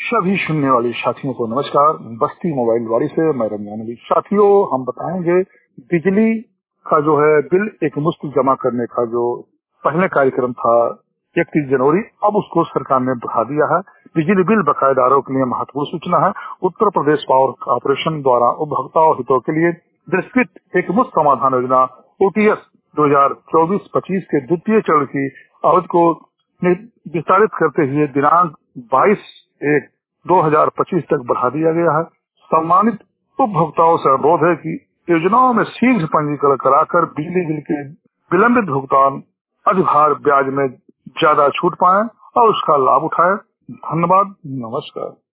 सभी सुनने वाले साथियों को नमस्कार। बस्ती मोबाइल वाड़ी से मैं रमजान अली। साथियों, हम बताएंगे बिजली का जो है बिल एक मुश्त जमा करने का जो पहले कार्यक्रम था 31 जनवरी, अब उसको सरकार ने बढ़ा दिया है। बिजली बिल बकायेदारों के लिए महत्वपूर्ण सूचना है। उत्तर प्रदेश पावर कॉर्पोरेशन द्वारा उपभोक्ताओं हितों के लिए विस्तृत एक मुश्त समाधान योजना OTS 2024-25 के द्वितीय चरण की अवधि को विस्तारित करते हुए दिनांक 22/1/2025 तक बढ़ा दिया गया है। सम्मानित उपभोक्ताओं से अनुरोध है कि योजनाओं में शीघ्र पंजीकरण कराकर बिजली बिल के विलंबित भुगतान अधिभार ब्याज में ज्यादा छूट पाएं और उसका लाभ उठाएं। धन्यवाद, नमस्कार।